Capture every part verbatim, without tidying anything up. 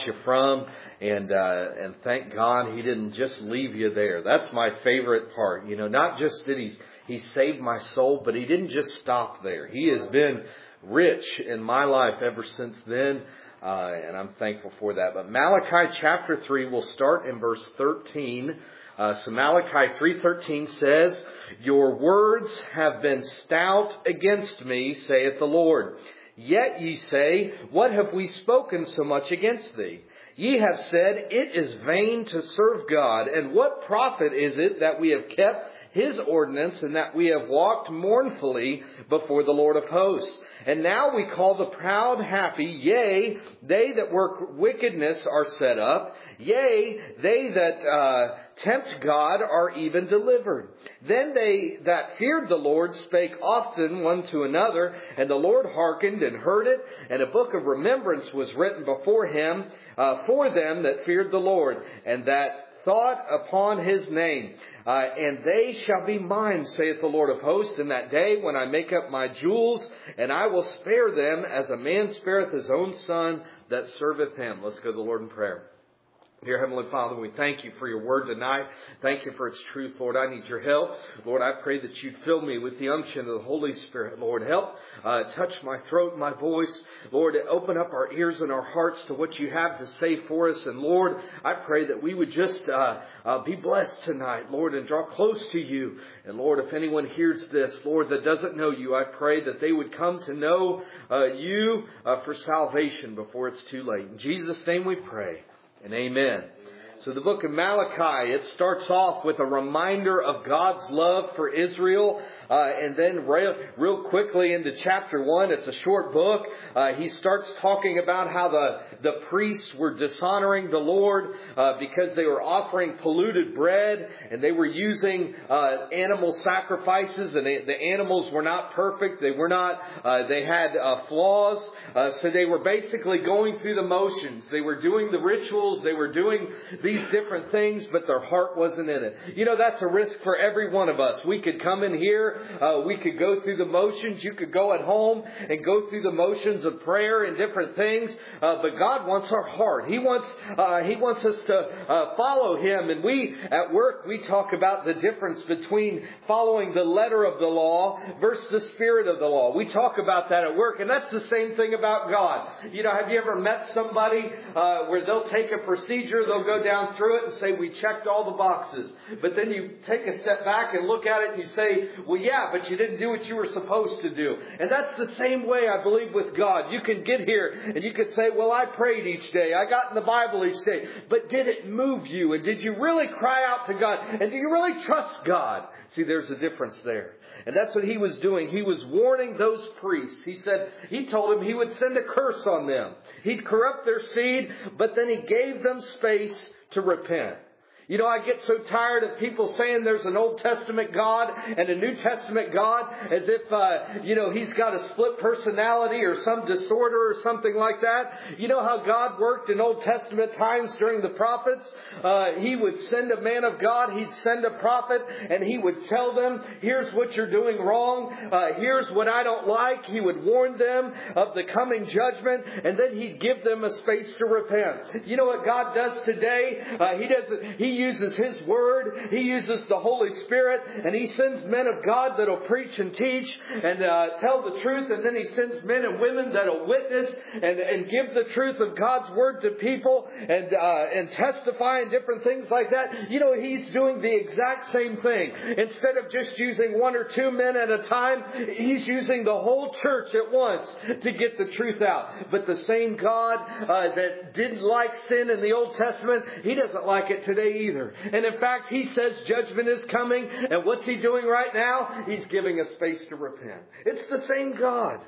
you from. And uh, and thank God He didn't just leave you there. That's my favorite part. You know, not just that He's He saved my soul, but He didn't just stop there. He has been rich in my life ever since then. Uh, and I'm thankful for that. But Malachi chapter three, we'll start in verse thirteen. Uh, so Malachi three thirteen says, "Your words have been stout against me, saith the Lord. Yet ye say, what have we spoken so much against thee? Ye have said, it is vain to serve God. And what profit is it that we have kept His ordinance, and that we have walked mournfully before the Lord of hosts? And now we call the proud happy, yea, they that work wickedness are set up, yea, they that uh, tempt God are even delivered. Then they that feared the Lord spake often one to another, and the Lord hearkened and heard it, and a book of remembrance was written before Him uh, for them that feared the Lord, and that thought upon His name. Uh, and they shall be mine, saith the Lord of hosts, in that day when I make up my jewels, and I will spare them as a man spareth his own son that serveth him." Let's go to the Lord in prayer. Dear Heavenly Father, we thank You for Your word tonight. Thank You for its truth, Lord. I need Your help. Lord, I pray that You'd fill me with the unction of the Holy Spirit. Lord, help uh, touch my throat and my voice. Lord, open up our ears and our hearts to what You have to say for us. And Lord, I pray that we would just uh, uh, be blessed tonight, Lord, and draw close to You. And Lord, if anyone hears this, Lord, that doesn't know You, I pray that they would come to know uh, You uh, for salvation before it's too late. In Jesus' name we pray. And amen. So the book of Malachi, it starts off with a reminder of God's love for Israel. Uh, and then real, real quickly into chapter one, it's a short book. Uh, he starts talking about how the, the priests were dishonoring the Lord uh, because they were offering polluted bread, and they were using uh, animal sacrifices, and they, the animals were not perfect. They were not, uh, they had uh, flaws. Uh, so they were basically going through the motions. They were doing the rituals. They were doing these different things, but their heart wasn't in it. You know, that's a risk for every one of us. We could come in here. Uh, we could go through the motions. You could go at home and go through the motions of prayer and different things. Uh, but God wants our heart. He wants, uh, He wants us to uh, follow Him. And we, at work, we talk about the difference between following the letter of the law versus the spirit of the law. We talk about that at work. And that's the same thing about God. You know, have you ever met somebody uh, where they'll take a procedure, they'll go down through it and say, we checked all the boxes. But then you take a step back and look at it and you say, well, yeah, but you didn't do what you were supposed to do. And that's the same way, I believe, with God. You can get here and you could say, well, I prayed each day. I got in the Bible each day. But did it move you? And did you really cry out to God? And do you really trust God? See, there's a difference there. And that's what He was doing. He was warning those priests. He said, He told them He would send a curse on them. He'd corrupt their seed, but then He gave them space to repent. You know, I get so tired of people saying there's an Old Testament God and a New Testament God, as if, uh, you know, He's got a split personality or some disorder or something like that. You know how God worked in Old Testament times during the prophets? Uh, he would send a man of God, He'd send a prophet, and he would tell them, here's what you're doing wrong. Uh, here's what I don't like. He would warn them of the coming judgment, and then He'd give them a space to repent. You know what God does today? Uh, he doesn't, He uses His Word. He uses the Holy Spirit. And He sends men of God that will preach and teach and uh, tell the truth. And then He sends men and women that will witness and, and give the truth of God's Word to people and, uh, and testify and different things like that. You know, He's doing the exact same thing. Instead of just using one or two men at a time, He's using the whole church at once to get the truth out. But the same God uh, that didn't like sin in the Old Testament, He doesn't like it today either. Either. And in fact, He says judgment is coming. And what's He doing right now? He's giving us space to repent. It's the same God.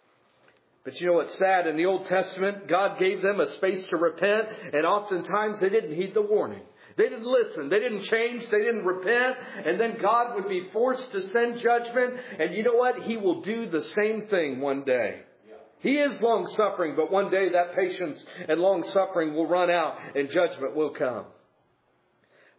But you know what's sad? In the Old Testament, God gave them a space to repent. And oftentimes they didn't heed the warning. They didn't listen. They didn't change. They didn't repent. And then God would be forced to send judgment. And you know what? He will do the same thing one day. He is long-suffering, but one day that patience and long-suffering will run out and judgment will come.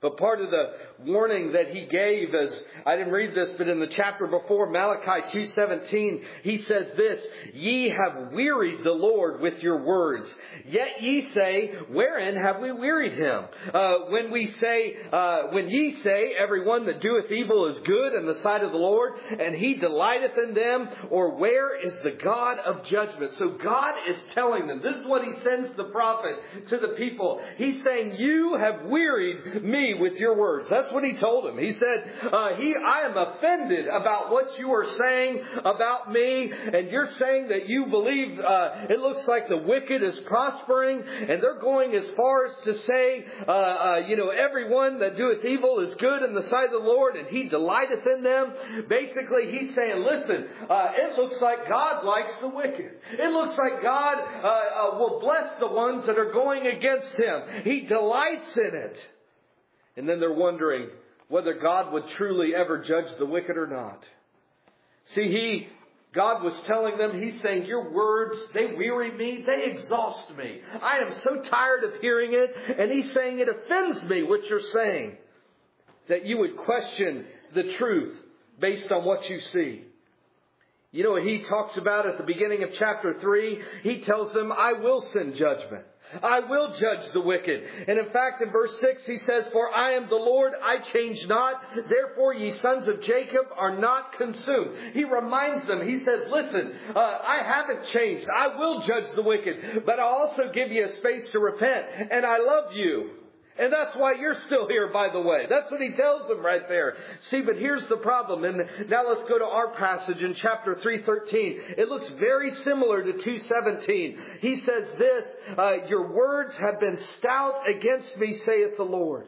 But part of the warning that he gave, as I didn't read this, but in the chapter before, Malachi two seventeen, he says this, "Ye have wearied the Lord with your words. Yet ye say, wherein have we wearied him?" Uh, when we say, uh, when ye say, everyone that doeth evil is good in the sight of the Lord, and he delighteth in them, or where is the God of judgment? So God is telling them, this is what he sends the prophet to the people. He's saying, you have wearied me with your words. That's what he told him. He said, uh, he, I am offended about what you are saying about me, and you're saying that you believe uh, it looks like the wicked is prospering, and they're going as far as to say, uh, uh, you know, everyone that doeth evil is good in the sight of the Lord, and he delighteth in them. Basically, he's saying, listen, uh, it looks like God likes the wicked. It looks like God uh, uh, will bless the ones that are going against him. He delights in it. And then they're wondering whether God would truly ever judge the wicked or not. See, he, God was telling them, he's saying, your words, they weary me, they exhaust me. I am so tired of hearing it. And he's saying, it offends me what you're saying. That you would question the truth based on what you see. You know what he talks about at the beginning of chapter three? He tells them, I will send judgment. I will judge the wicked. And in fact, in verse six, he says, for I am the Lord, I change not. Therefore, ye sons of Jacob are not consumed. He reminds them, he says, listen, uh, I haven't changed. I will judge the wicked, but I'll also give you a space to repent. And I love you. And that's why you're still here, by the way. That's what he tells them right there. See, but here's the problem. And now let's go to our passage in chapter three thirteen. It looks very similar to two seventeen. He says this, uh, your words have been stout against me, saith the Lord.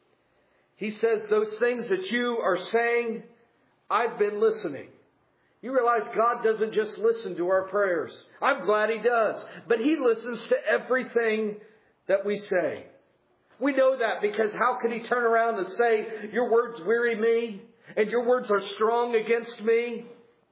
He says those things that you are saying, I've been listening. You realize God doesn't just listen to our prayers. I'm glad he does. But he listens to everything that we say. We know that because how could he turn around and say, your words weary me and your words are strong against me?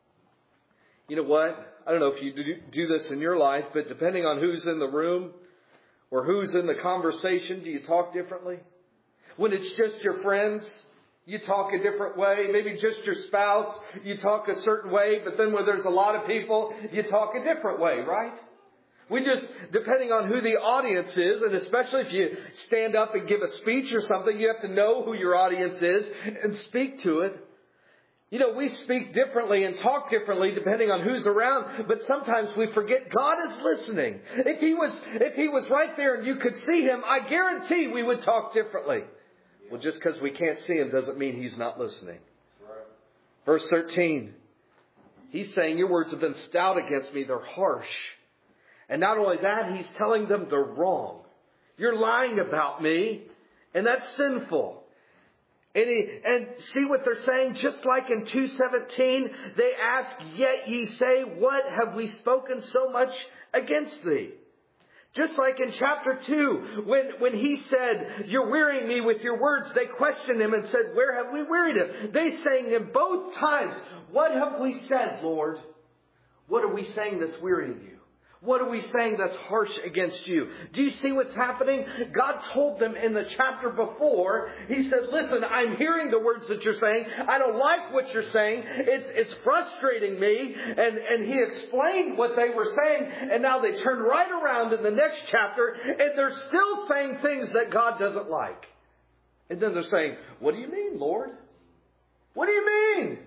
You know what? I don't know if you do this in your life, but depending on who's in the room or who's in the conversation, do you talk differently? When it's just your friends, you talk a different way. Maybe just your spouse, you talk a certain way. But then when there's a lot of people, you talk a different way, right? We just, depending on who the audience is, and especially if you stand up and give a speech or something, you have to know who your audience is and speak to it. You know, we speak differently and talk differently depending on who's around, but sometimes we forget God is listening. If he was, if he was right there and you could see him, I guarantee we would talk differently. Well, just because we can't see him doesn't mean he's not listening. Verse thirteen, he's saying, your words have been stout against me, they're harsh. And not only that, he's telling them they're wrong. You're lying about me, and that's sinful. And, he, and see what they're saying? Just like in two seventeen, they ask, yet ye say, what have we spoken so much against thee? Just like in chapter two, when, when he said, you're wearying me with your words, they questioned him and said, where have we wearied him? They saying in both times, what have we said, Lord? What are we saying that's wearying you? What are we saying that's harsh against you? Do you see what's happening? God told them in the chapter before, he said, listen, I'm hearing the words that you're saying. I don't like what you're saying. It's, it's frustrating me. And, and he explained what they were saying. And now they turn right around in the next chapter and they're still saying things that God doesn't like. And then they're saying, what do you mean, Lord? What do you mean?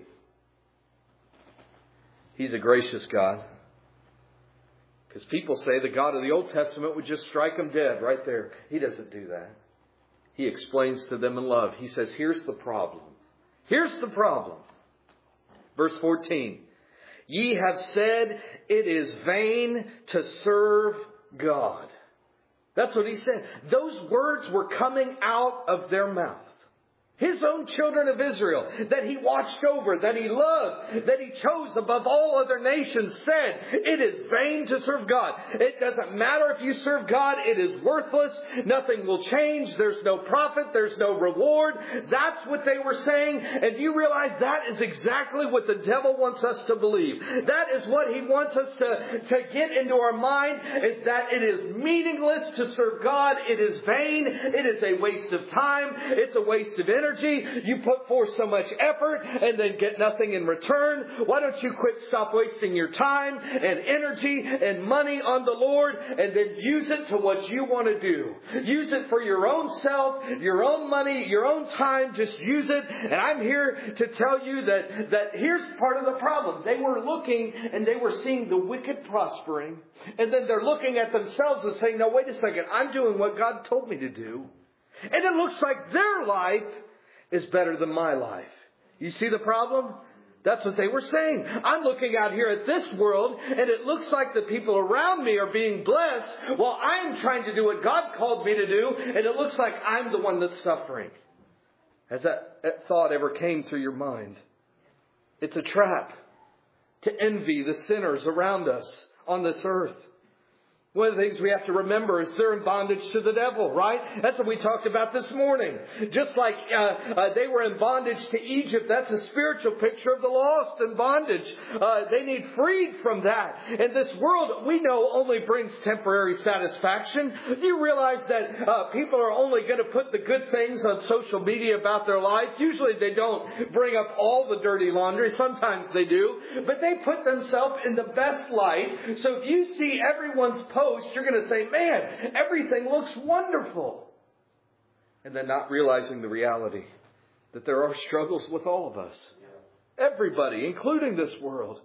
He's a gracious God. Because people say the God of the Old Testament would just strike them dead right there. He doesn't do that. He explains to them in love. He says, here's the problem. Here's the problem. Verse fourteen. Ye have said it is vain to serve God. That's what he said. Those words were coming out of their mouth. His own children of Israel that He watched over, that He loved, that He chose above all other nations said, it is vain to serve God. It doesn't matter if you serve God. It is worthless. Nothing will change. There's no profit. There's no reward. That's what they were saying. And you realize that is exactly what the devil wants us to believe. That is what he wants us to, to get into our mind, is that it is meaningless to serve God. It is vain. It is a waste of time. It's a waste of energy. You put forth so much effort and then get nothing in return. Why don't you quit, stop wasting your time and energy and money on the Lord, and then use it to what you want to do. Use it for your own self, your own money, your own time. Just use it. And I'm here to tell you that, that here's part of the problem. They were looking and they were seeing the wicked prospering. And then they're looking at themselves and saying, no, wait a second. I'm doing what God told me to do. And it looks like their life is better than my life. You see the problem? That's what they were saying. I'm looking out here at this world, and it looks like the people around me are being blessed while I'm trying to do what God called me to do, and it looks like I'm the one that's suffering. Has that thought ever came through your mind? It's a trap to envy the sinners around us on this earth. One of the things we have to remember is they're in bondage to the devil, right? That's what we talked about this morning. Just like uh, uh, they were in bondage to Egypt, that's a spiritual picture of the lost in bondage. Uh, they need freed from that. And this world, we know, only brings temporary satisfaction. Do you realize that uh, people are only going to put the good things on social media about their life? Usually they don't bring up all the dirty laundry. Sometimes they do. But they put themselves in the best light. So if you see everyone's post, you're going to say, man, everything looks wonderful. And then not realizing the reality that there are struggles with all of us. Everybody, including this world.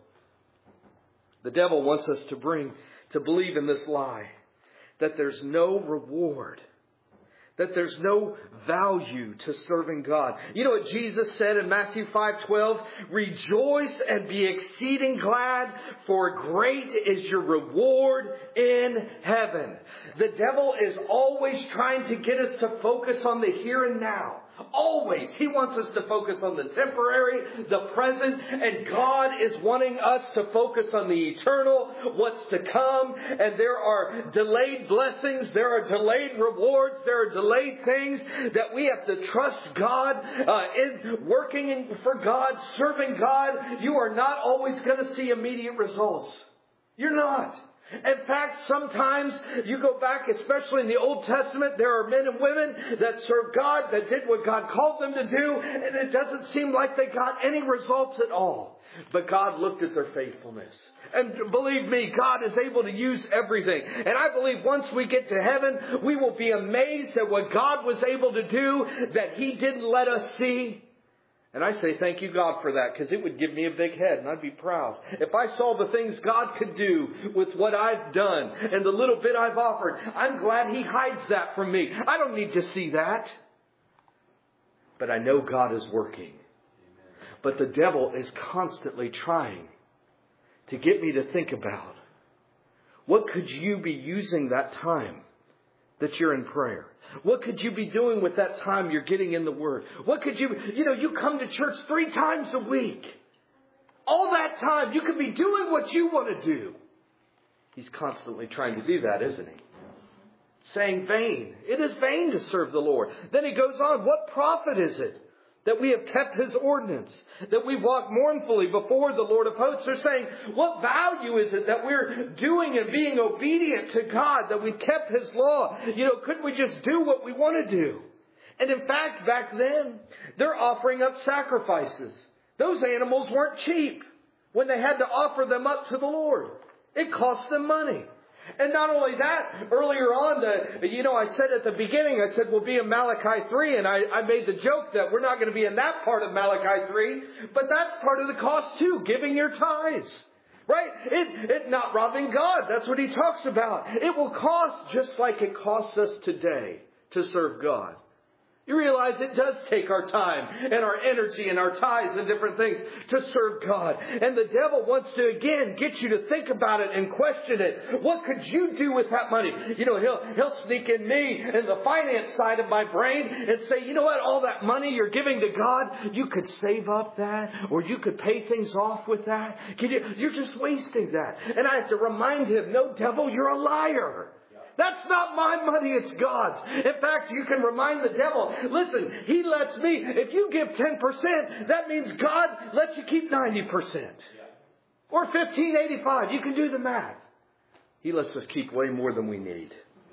The devil wants us to bring, to believe in this lie, that there's no reward, that there's no value to serving God. You know what Jesus said in Matthew five twelve? Rejoice and be exceeding glad, for great is your reward in heaven. The devil is always trying to get us to focus on the here and now. Always. He wants us to focus on the temporary, the present, and God is wanting us to focus on the eternal, what's to come. And there are delayed blessings, there are delayed rewards, there are delayed things that we have to trust God uh, in working in, for God, serving God. You are not always going to see immediate results. You're not. In fact, sometimes you go back, especially in the Old Testament, there are men and women that served God, that did what God called them to do, and it doesn't seem like they got any results at all. But God looked at their faithfulness. And believe me, God is able to use everything. And I believe once we get to heaven, we will be amazed at what God was able to do that He didn't let us see. And I say thank you, God, for that, because it would give me a big head and I'd be proud. If I saw the things God could do with what I've done and the little bit I've offered, I'm glad He hides that from me. I don't need to see that. But I know God is working. But the devil is constantly trying to get me to think about, what could you be using that time that you're in prayer? What could you be doing with that time you're getting in the Word? What could you, you know, you come to church three times a week. All that time, you could be doing what you want to do. He's constantly trying to do that, isn't he? Saying vain. It is vain to serve the Lord. Then he goes on, what profit is it that we have kept His ordinance, that we walk mournfully before the Lord of hosts? They're saying, what value is it that we're doing and being obedient to God, that we've kept His law? You know, couldn't we just do what we want to do? And in fact, back then, they're offering up sacrifices. Those animals weren't cheap when they had to offer them up to the Lord. It cost them money. And not only that, earlier on, the, you know, I said at the beginning, I said we'll be in Malachi three, and I, I made the joke that we're not going to be in that part of Malachi three, but that's part of the cost too, giving your tithes. Right? It, it not robbing God. That's what he talks about. It will cost just like it costs us today to serve God. You realize it does take our time and our energy and our ties and different things to serve God. And the devil wants to, again, get you to think about it and question it. What could you do with that money? You know, he'll, he'll sneak in me and the finance side of my brain and say, you know what, all that money you're giving to God, you could save up that, or you could pay things off with that. Can you, you're just wasting that. And I have to remind him, no, devil, you're a liar. That's not my money, it's God's. In fact, you can remind the devil, listen, he lets me, if you give ten percent, that means God lets you keep ninety percent. Or fifteen eighty-five. You can do the math. He lets us keep way more than we need.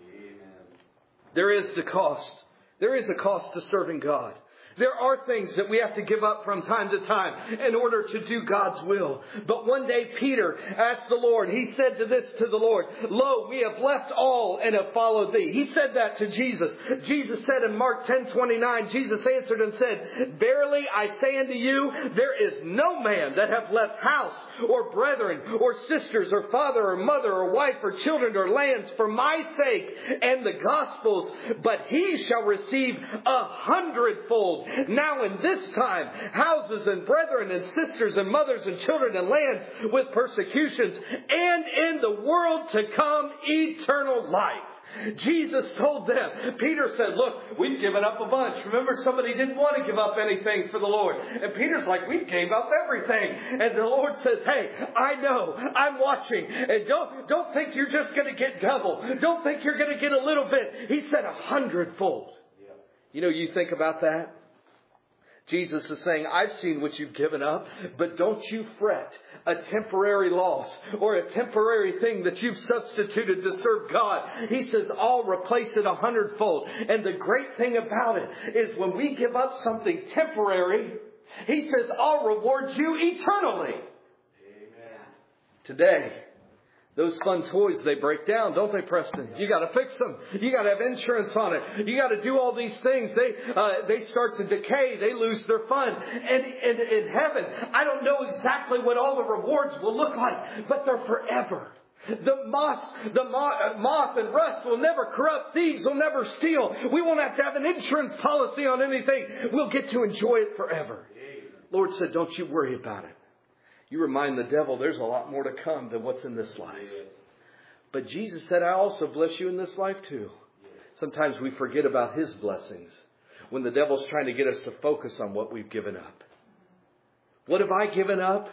There is the cost. There is a cost to serving God. There are things that we have to give up from time to time in order to do God's will. But one day Peter asked the Lord, he said to this to the Lord, lo, we have left all and have followed thee. He said that to Jesus. Jesus said in Mark ten twenty-nine, Jesus answered and said, verily I say unto you, there is no man that hath left house or brethren or sisters or father or mother or wife or children or lands for my sake and the gospel's, but he shall receive a hundredfold. Now in this time, houses and brethren and sisters and mothers and children and lands with persecutions, and in the world to come eternal life. Jesus told them, Peter said, look, we've given up a bunch. Remember, somebody didn't want to give up anything for the Lord. And Peter's like, we gave up everything. And the Lord says, hey, I know, I'm watching. And don't, don't think you're just going to get double. Don't think you're going to get a little bit. He said a hundredfold. You know, you think about that. Jesus is saying, I've seen what you've given up, but don't you fret a temporary loss or a temporary thing that you've substituted to serve God. He says, I'll replace it a hundredfold. And the great thing about it is when we give up something temporary, He says, I'll reward you eternally. Amen. Today, those fun toys, they break down, don't they, Preston? You got to fix them. You got to have insurance on it. You got to do all these things. They uh, they start to decay. They lose their fun. And, and in heaven, I don't know exactly what all the rewards will look like, but they're forever. The moth, the moth, moth and rust will never corrupt. Thieves will never steal. We won't have to have an insurance policy on anything. We'll get to enjoy it forever. Lord said, don't you worry about it. You remind the devil there's a lot more to come than what's in this life. But Jesus said, I also bless you in this life too. Sometimes we forget about His blessings when the devil's trying to get us to focus on what we've given up. What have I given up?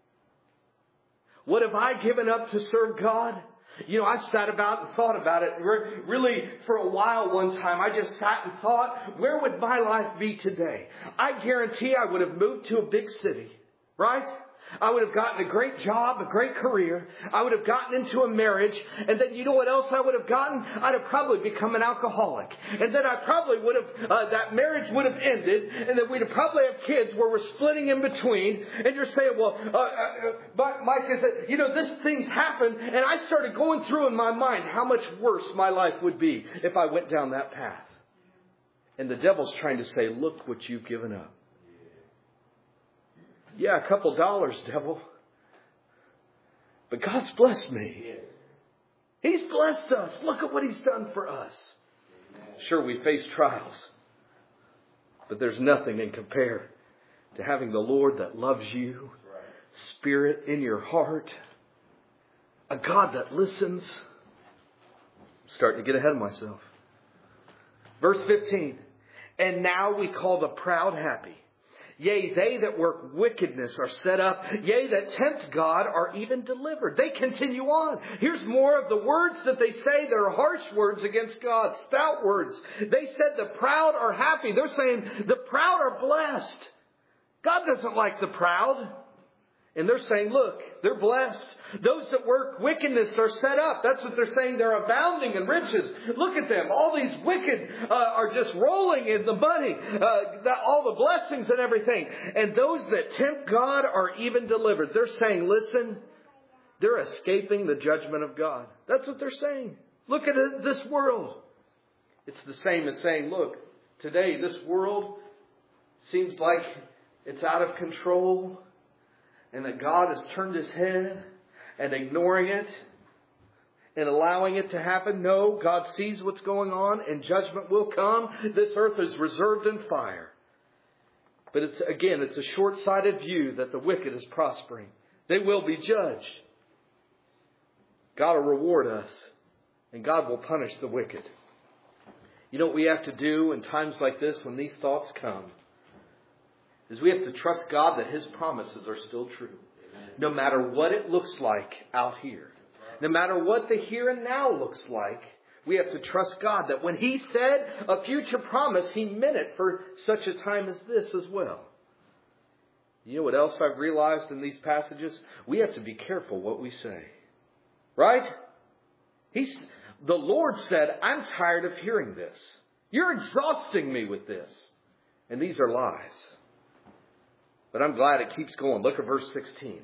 What have I given up to serve God? You know, I sat about and thought about it. Really, for a while one time, I just sat and thought, where would my life be today? I guarantee I would have moved to a big city, right? I would have gotten a great job, a great career. I would have gotten into a marriage. And then you know what else I would have gotten? I'd have probably become an alcoholic. And then I probably would have, uh, that marriage would have ended. And then we'd have probably have kids where we're splitting in between. And you're saying, well, uh, uh, Mike, is that, you know, this thing's happened. And I started going through in my mind how much worse my life would be if I went down that path. And the devil's trying to say, look what you've given up. Yeah, a couple dollars, devil. But God's blessed me. He's blessed us. Look at what He's done for us. Sure, we face trials. But there's nothing in compare to having the Lord that loves you, Spirit in your heart, a God that listens. I'm starting to get ahead of myself. Verse fifteen. And now we call the proud happy. Yea, they that work wickedness are set up. Yea, that tempt God are even delivered. They continue on. Here's more of the words that they say. They're harsh words against God. Stout words. They said the proud are happy. They're saying the proud are blessed. God doesn't like the proud. And they're saying, look, they're blessed. Those that work wickedness are set up. That's what they're saying. They're abounding in riches. Look at them. All these wicked uh, are just rolling in the money. Uh, that, all the blessings and everything. And those that tempt God are even delivered. They're saying, listen, they're escaping the judgment of God. That's what they're saying. Look at it, this world. It's the same as saying, look, today this world seems like it's out of control. And that God has turned His head and ignoring it. in allowing it to happen? No, God sees what's going on and judgment will come. This earth is reserved in fire. But it's, again, it's a short-sighted view that the wicked is prospering. They will be judged. God will reward us, and God will punish the wicked. You know what we have to do in times like this when these thoughts come? Is we have to trust God that His promises are still true. No matter what it looks like out here. No matter what the here and now looks like, we have to trust God that when He said a future promise, He meant it for such a time as this as well. You know what else I've realized in these passages? We have to be careful what we say. Right? He's, the Lord said, I'm tired of hearing this. You're exhausting me with this. And these are lies. But I'm glad it keeps going. Look at verse sixteen.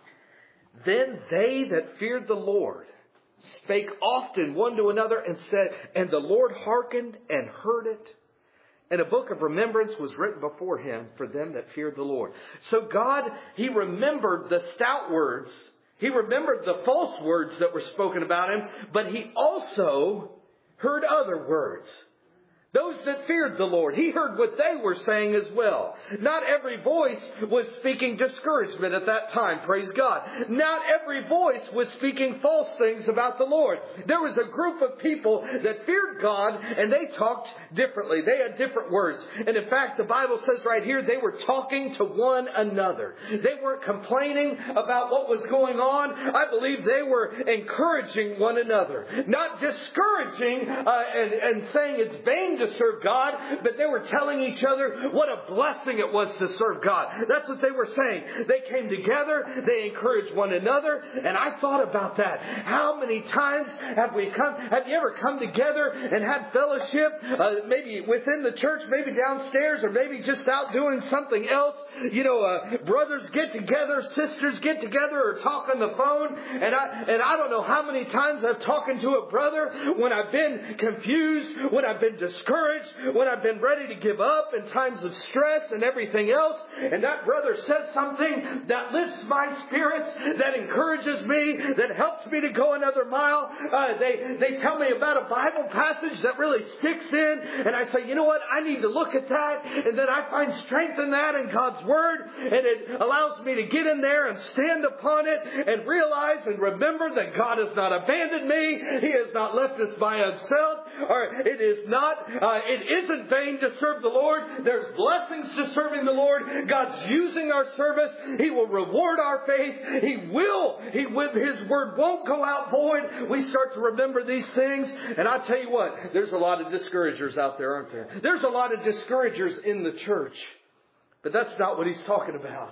Then they that feared the Lord spake often one to another and said, and the Lord hearkened and heard it. And a book of remembrance was written before Him for them that feared the Lord. So God, He remembered the stout words. He remembered the false words that were spoken about Him. But He also heard other words. Those that feared the Lord, He heard what they were saying as well. Not every voice was speaking discouragement at that time, praise God. Not every voice was speaking false things about the Lord. There was a group of people that feared God and they talked differently. They had different words. And in fact, the Bible says right here, they were talking to one another. They weren't complaining about what was going on. I believe they were encouraging one another. Not discouraging uh, and, and saying it's vain to serve God, but they were telling each other what a blessing it was to serve God. That's what they were saying. They came together, they encouraged one another, and I thought about that. How many times have we come, have you ever come together and had fellowship, uh, maybe within the church, maybe downstairs, or maybe just out doing something else? You know, uh, brothers get together, sisters get together, or talk on the phone, and I, and I don't know how many times I've talked to a brother when I've been confused, when I've been discouraged, when I've been ready to give up in times of stress and everything else, and that brother says something that lifts my spirits, that encourages me, that helps me to go another mile. Uh, they, they tell me about a Bible passage that really sticks in, and I say, you know what, I need to look at that, and then I find strength in that in God's Word, and it allows me to get in there and stand upon it and realize and remember that God has not abandoned me. He has not left us by Himself, or it is not Uh, it isn't vain to serve the Lord. There's blessings to serving the Lord. God's using our service. He will reward our faith. He will. He with His word won't go out void. We start to remember these things. And I tell you what, there's a lot of discouragers out there, aren't there? There's a lot of discouragers in the church. But that's not what He's talking about.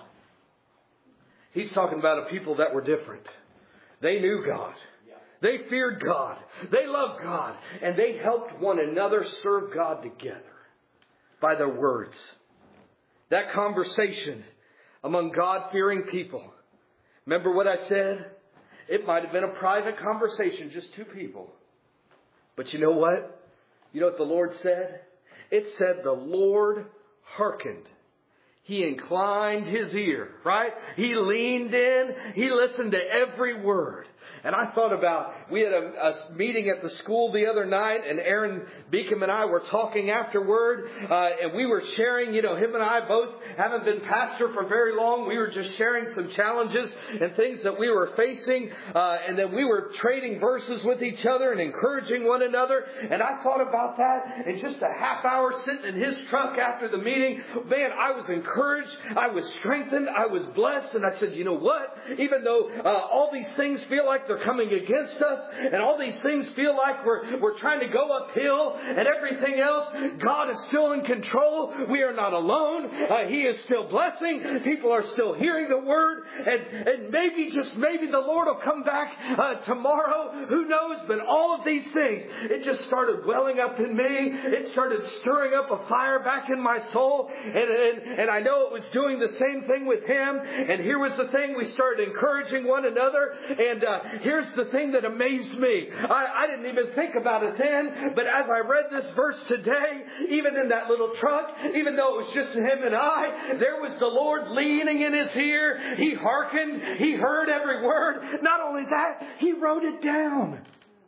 He's talking about a people that were different. They knew God. They feared God. They loved God. And they helped one another serve God together by their words. That conversation among God-fearing people. Remember what I said? It might have been a private conversation, just two people. But you know what? You know what the Lord said? It said the Lord hearkened. He inclined His ear, right? He leaned in. He listened to every word. And I thought about, we had a, a meeting at the school the other night, and Aaron Beacom and I were talking afterward, uh, and we were sharing, you know, him and I both haven't been pastor for very long. We were just sharing some challenges and things that we were facing, uh, and then we were trading verses with each other and encouraging one another. And I thought about that in just a half hour sitting in his truck after the meeting. Man, I was encouraged. I was strengthened. I was blessed. And I said, you know what? Even though uh, all these things feel like they're coming against us, and all these things feel like we're we're trying to go uphill and everything else, God is still in control. We are not alone. Uh, he is still blessing. People are still hearing the word, and and maybe, just maybe, the Lord will come back uh, tomorrow. Who knows? But all of these things, it just started welling up in me. It started stirring up a fire back in my soul, and and, and I know it was doing the same thing with him. And here was the thing: we started encouraging one another. And uh, here's the thing that amazed me. I, I didn't even think about it then, but as I read this verse today, even in that little truck, even though it was just him and I, there was the Lord leaning in his ear. He hearkened. He heard every word. Not only that, he wrote it down.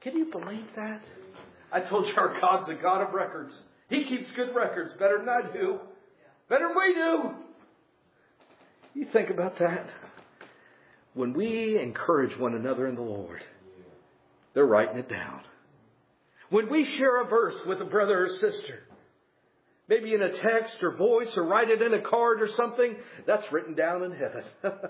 Can you believe that? I told you our God's a God of records. He keeps good records better than I do. Better than we do. You think about that. When we encourage one another in the Lord, they're writing it down. When we share a verse with a brother or sister, maybe in a text or voice or write it in a card or something, that's written down in heaven.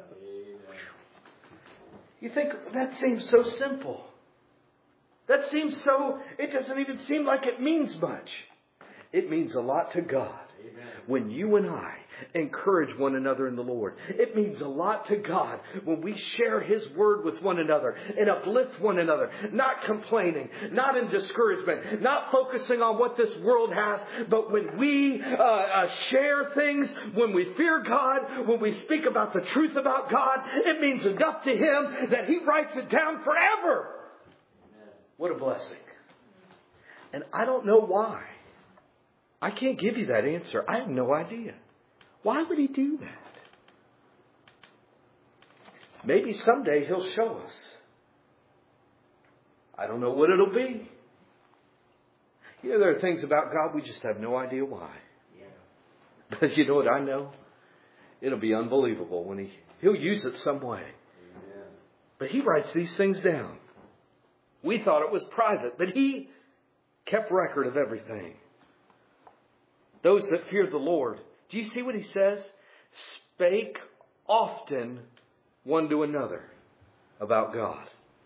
You think that seems so simple. That seems so, it doesn't even seem like it means much. It means a lot to God. Amen. When you and I encourage one another in the Lord. It means a lot to God when we share His Word with one another and uplift one another. Not complaining, not in discouragement, not focusing on what this world has, but when we uh, uh, share things, when we fear God, when we speak about the truth about God, it means enough to Him that He writes it down forever. Amen. What a blessing. And I don't know why. I can't give you that answer. I have no idea. Why would He do that? Maybe someday He'll show us. I don't know what it'll be. You know, there are things about God we just have no idea why. Yeah. But you know what I know? It'll be unbelievable when He, He'll use it some way. Amen. But He writes these things down. We thought it was private, but He kept record of everything. Those that fear the Lord. Do you see what He says? Spake often one to another about God.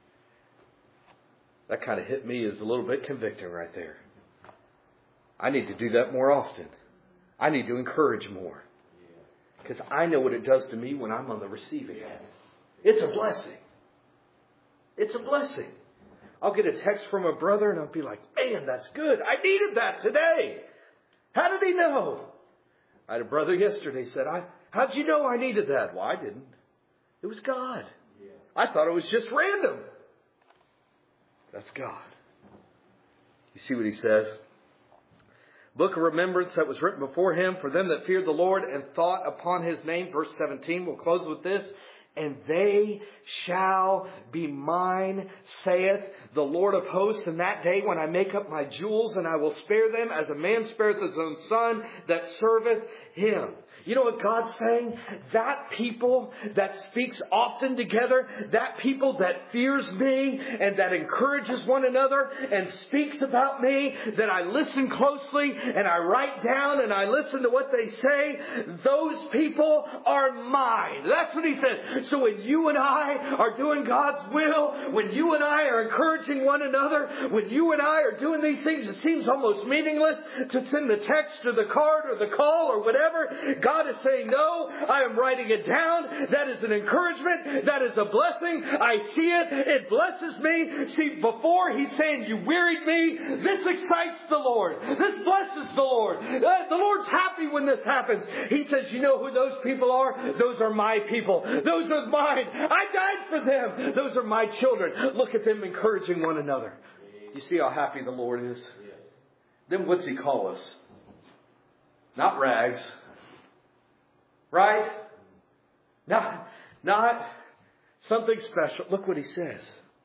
That kind of hit me as a little bit convicting right there. I need to do that more often. I need to encourage more. Because I know what it does to me when I'm on the receiving end. It's a blessing. It's a blessing. I'll get a text from a brother and I'll be like, man, that's good. I needed that today. How did he know? I had a brother yesterday said, I, how'd you know I needed that? Well, I didn't. It was God. Yeah. I thought it was just random. That's God. You see what He says? Book of remembrance that was written before Him for them that feared the Lord and thought upon His name. Verse seventeen, we'll close with this. And they shall be mine, saith the Lord of hosts, in that day when I make up my jewels, and I will spare them as a man spareth his own son that serveth him. You know what God's saying? That people that speaks often together, that people that fears me and that encourages one another and speaks about me, that I listen closely and I write down and I listen to what they say, those people are mine. That's what He says. So when you and I are doing God's will, when you and I are encouraging one another, when you and I are doing these things, it seems almost meaningless to send the text or the card or the call or whatever. God is saying, no, I am writing it down. That is an encouragement. That is a blessing. I see it. It blesses me. See, before He's saying, you wearied me. This excites the Lord. This blesses the Lord. Uh, the Lord's happy when this happens. He says, you know who those people are? Those are my people. Those are mine. I died for them. Those are my children. Look at them encouraging one another. You see how happy the Lord is? Then what's He call us? Not rags. Right? Not, not something special. Look what He says.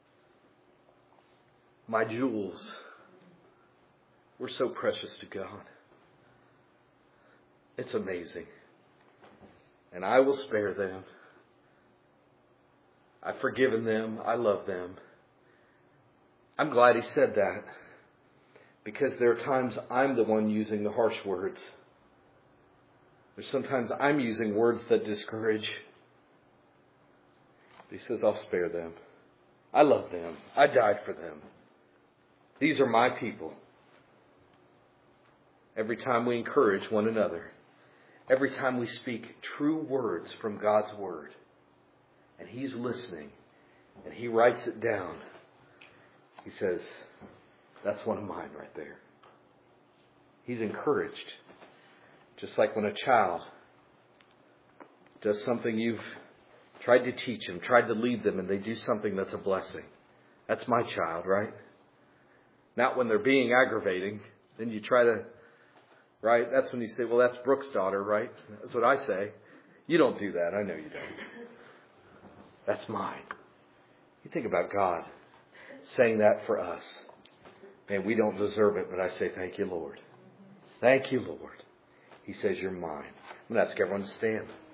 My jewels were so precious to God. It's amazing. And I will spare them. I've forgiven them. I love them. I'm glad He said that. Because there are times I'm the one using the harsh words. There's sometimes I'm using words that discourage. He says, I'll spare them. I love them. I died for them. These are my people. Every time we encourage one another, every time we speak true words from God's Word, and He's listening, and He writes it down, He says, that's one of mine right there. He's encouraged. Just like when a child does something you've tried to teach them, tried to lead them, and they do something that's a blessing. That's my child, right? Not when they're being aggravating. Then you try to, right? That's when you say, well, that's Brooke's daughter, right? That's what I say. You don't do that. I know you don't. That's mine. You think about God saying that for us. Man, we don't deserve it, but I say thank you, Lord. Thank you, Lord. He says, you're mine. I'm going to ask everyone to stand.